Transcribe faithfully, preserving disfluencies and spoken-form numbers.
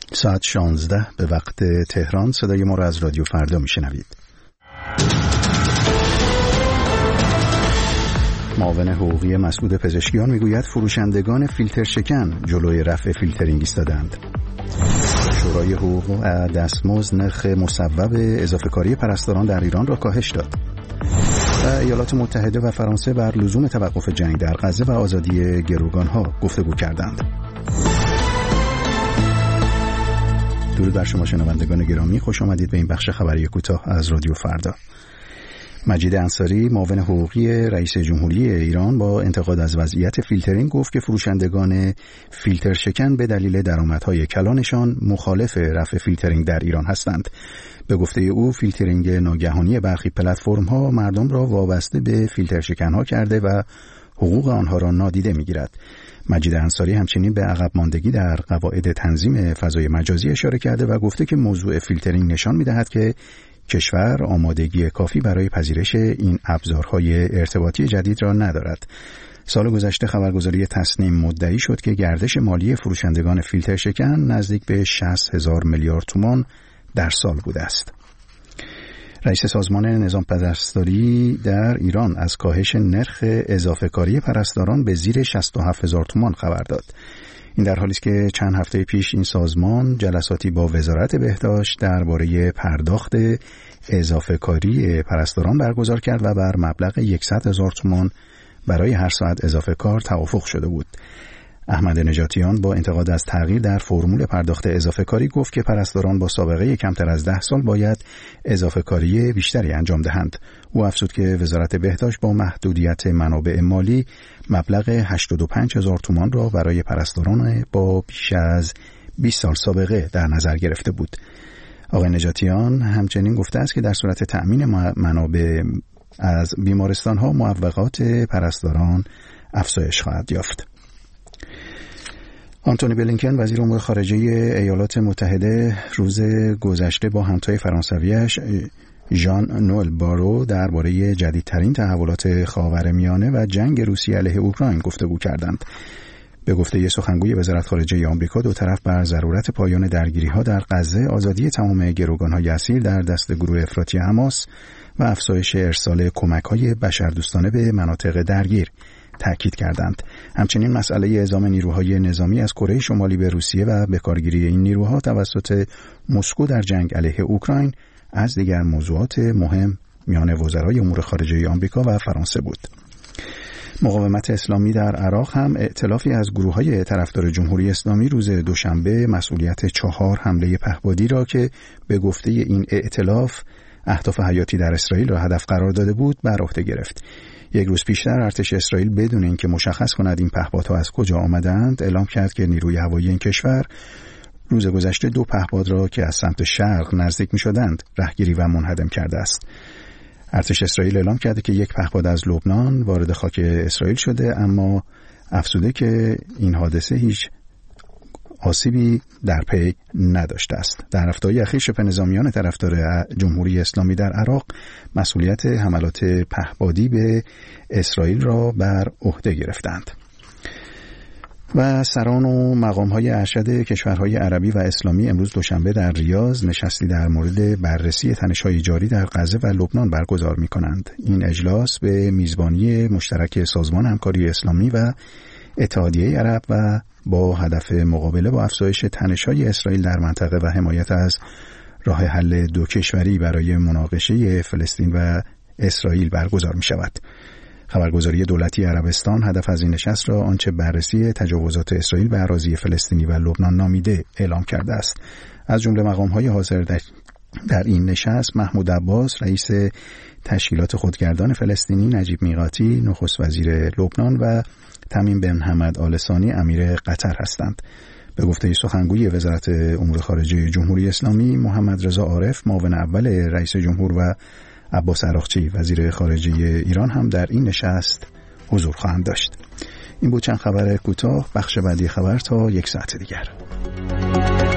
ساعت شانزده به وقت تهران. صدای ما را از رادیو فردا میشنوید. معاون حقوقی مسعود پزشکیان میگوید فروشندگان فیلتر شکن جلوی رفع فیلترینگ ایستادند. شورای حقوق و دستمزد نرخ مصوب اضافه کاری پرستاران در ایران را کاهش داد. و ایالات متحده و فرانسه بر لزوم توقف جنگ در غزه و آزادی گروگانها گفتگو کردند. درود بر شما شنوندگان گرامی، خوش آمدید به این بخش خبری کوتاه از رادیو فردا. مجید انصاری، معاون حقوقی رئیس جمهوری ایران، با انتقاد از وضعیت فیلترینگ گفت که فروشندگان فیلتر شکن به دلیل درآمدهای کلانشان مخالف رفع فیلترینگ در ایران هستند. به گفته او فیلترینگ ناگهانی برخی پلتفرم‌ها مردم را وابسته به فیلتر شکن‌ها کرده و حقوق آنها را نادیده می‌گیرد. مجید انصاری همچنین به عقب ماندگی در قواعد تنظیم فضای مجازی اشاره کرده و گفته که موضوع فیلترینگ نشان می‌دهد که کشور آمادگی کافی برای پذیرش این ابزارهای ارتباطی جدید را ندارد. سال گذشته خبرگزاری تصنیم مدعی شد که گردش مالی فروشندگان فیلتر شکن نزدیک به شصت هزار میلیارد تومان در سال بوده است. رئیس سازمان نظام پرستاری در ایران از کاهش نرخ اضافه کاری پرستاران به زیر شصت و هفت هزار تومان خبر داد. این در حالی است که چند هفته پیش این سازمان جلساتی با وزارت بهداشت درباره پرداخت اضافه کاری پرستاران برگزار کرد و بر مبلغ صد هزار تومان برای هر ساعت اضافه کار توافق شده بود. احمد نجاتیان با انتقاد از تغییر در فرمول پرداخت اضافه کاری گفت که پرستاران با سابقه کمتر از ده سال باید اضافه کاری بیشتری انجام دهند. او افزود که وزارت بهداشت با محدودیت منابع مالی مبلغ هشتاد و پنج هزار تومان را برای پرستاران با بیش از بیست سال سابقه در نظر گرفته بود. آقای نجاتیان همچنین گفته است که در صورت تأمین منابع از بیمارستان‌ها معوقات پرستاران افزایش خواهد یافت. آنتونی بلینکن وزیر امور خارجه ایالات متحده روز گذشته با همتای فرانسویش ژان نوئل بارو درباره جدیدترین تحولات خاورمیانه و جنگ روسیه علیه اوکراین گفتگو کردند. به گفته سخنگوی وزارت خارجه آمریکا، دو طرف بر ضرورت پایان درگیری‌ها در غزه، آزادی تمام گروگان‌های اسیر در دست گروه افراطی حماس و افزایش ارسال کمک‌های بشردوستانه به مناطق درگیر تأکید کردند. همچنین مسئله اعزام نیروهای نظامی از کره شمالی به روسیه و بکارگیری این نیروها توسط مسکو در جنگ علیه اوکراین از دیگر موضوعات مهم میان وزرای امور خارجه آمریکا و فرانسه بود. مقاومت اسلامی در عراق هم ائتلافی از گروه‌های طرفدار جمهوری اسلامی روز دوشنبه مسئولیت چهار حمله پهپادی را که به گفته این ائتلاف اهداف حیاتی در اسرائیل را هدف قرار داده بود بر عهده گرفت. یک روز پیشتر ارتش اسرائیل بدون اینکه مشخص کند این پهپادها از کجا آمدند اعلام کرد که نیروی هوایی این کشور روز گذشته دو پهپاد را که از سمت شرق نزدیک می‌شدند رهگیری و منهدم کرده است. ارتش اسرائیل اعلام کرده که یک پهپاد از لبنان وارد خاک اسرائیل شده، اما افزوده که این حادثه هیچ آسیبی در پی نداشته است. در هفته‌های اخیر شبه نظامیان طرفدار جمهوری اسلامی در عراق مسئولیت حملات پهپادی به اسرائیل را بر عهده گرفتند. و سران و مقام‌های ارشد کشورهای عربی و اسلامی امروز دوشنبه در ریاض نشستی در مورد بررسی تنش‌های جاری در غزه و لبنان برگزار می‌کنند. این اجلاس به میزبانی مشترک سازمان همکاری اسلامی و اتحادیه عرب و با هدف مقابله با افزایش تنش‌های اسرائیل در منطقه و حمایت از راه حل دو کشوری برای مناقشه فلسطین و اسرائیل برگزار می‌شود. خبرگزاری دولتی عربستان هدف از این نشست را آنچه بررسی تجاوزات اسرائیل به اراضی فلسطینی و لبنان نامیده اعلام کرده است. از جمله مقام‌های حاضر در این نشست محمود عباس رئیس تشکیلات خودگردان فلسطینی، نجیب میقاتی نخست وزیر لبنان و تمیم بن حمد آل ثانی امیر قطر هستند. به گفته سخنگوی وزارت امور خارجه جمهوری اسلامی محمد رضا عارف معاون اول رئیس جمهور و عباس عراقچی وزیر خارجه ایران هم در این نشست حضور خواهند داشت. این بود چند خبر کوتاه. بخش بعدی خبر تا یک ساعت دیگر.